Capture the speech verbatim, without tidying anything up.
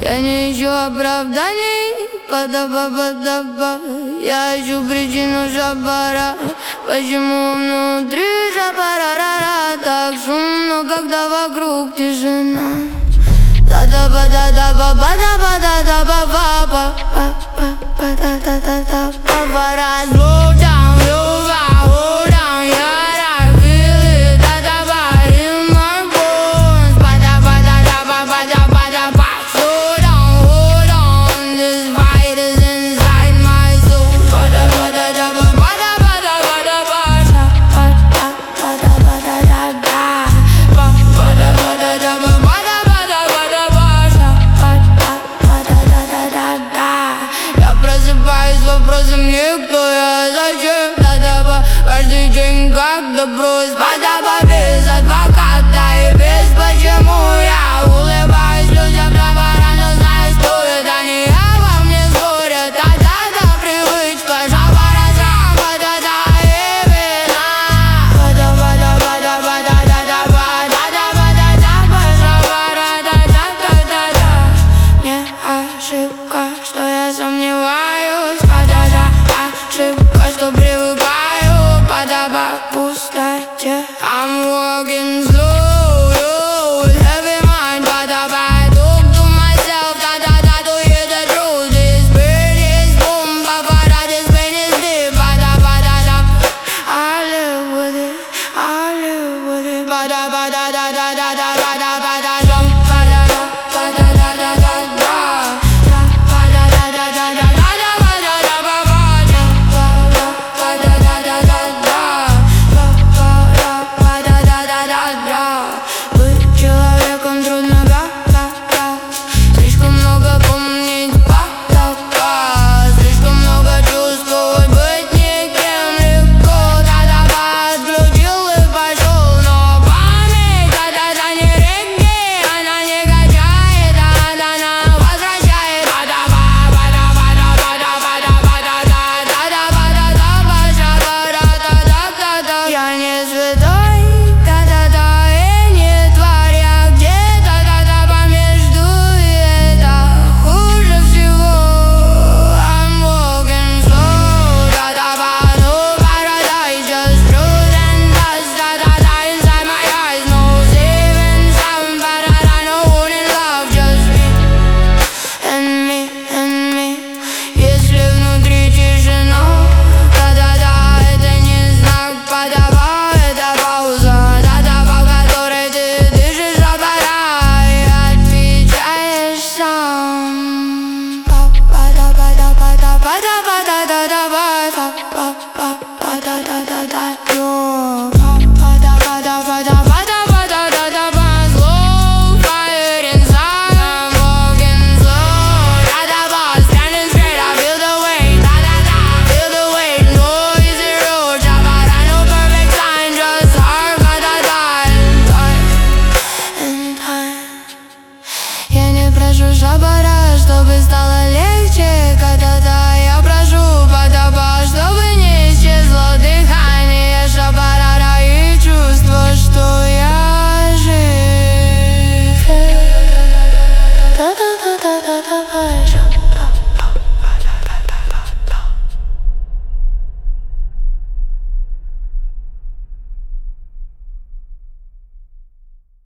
Я не ищу оправданий, па-да-ба-ба-да-ба. Я ищу причину жабара. Почему внутри жабара-ра-ра так шумно, когда вокруг тишина? Да-да-ба-да-да-ба-ба-да-ба-ба-ба-ба-ба-да-да-да-да-ба-ба. Slow down, slow down, hold on, yeah, I feel it. Да-да-ба in my bones. Ba-da-ba-da-da-ba-ba-da-ba-da-ba. Slow down, hold on, this fight is inside my soul. Ba-da-ba-da-da-ba-ba-da-ba-da-ba-da-ba. Ba-da-ba-da-da-da. Я просыпаюсь с вопросом не кто я, зачем, да-да-ба. Каждый день как доброс, ба-да-ба. Без адвоката и без почему. Я улыбаюсь людям жабара, но знаю, что это не я. Во мне спорят, да-да-да, привычка жабара, сам, ба-да-да, и вина. Ба-да-ба-да-ба-да-ба-да-да-ба. Да-да-ба-да-да-ба, жабара, да-да-да-да-да. Не ошибка, что я сомневаюсь, па-да-да. Ошибка, что привыкаю, па-да-ба, к пустоте. I'm walking slow, yo, with heavy mind, па-да-ба. I talk to myself, да-да-да, to hear the truth. This pain is boom, па-па-да, this pain is deep, па-да-ба-да-да. I live with it, I live with it, па-да-ба-да-да-да-да-да-ба-да-ба-да. Быть человеком трудно, га-га-га. Слишком много помнить, па-да-ба. Слишком много чувствовать, быть никем легко. Да-да-ба, отключил и пошел. Но память, да-да-да, не регги. Она не качает, а она возвращает. Ба-да-ба, ба-да-ба-да-ба-да-ба-да-ба-да-да. Да-да-ба-да-да-ба, жабара-да-да-да-да. Я не святой, да-да-да, и не тварь. Я где-то, да-да-ба, между, и это хуже всего. I'm walking slow, да-да-ба, no paradise, just truth and dust, да-да-да, inside my eyes. No saving some, ба-да-да, no one in love, just me and me and me. Если внутри тишина, да-да-да, это не знак, па-да-ба, это пауза, да-да-ба, в которой ты дышишь, жабара, и отвечаешь сам. Па-па-да-па-да-па-да-па-да-да-да-ба. Па-па-па-да-да-да-да-да. Па-па-да-па-да-па-да-па-да-да-да-ба. Slow fire inside, I'm walking slow, да-да-ба. Standing straight, I feel the weight, да-да-да, feel the weight. Noisy road, жабара, no perfect sign, just heart, ба-да-да, in time, in time. Я не прошу жабара.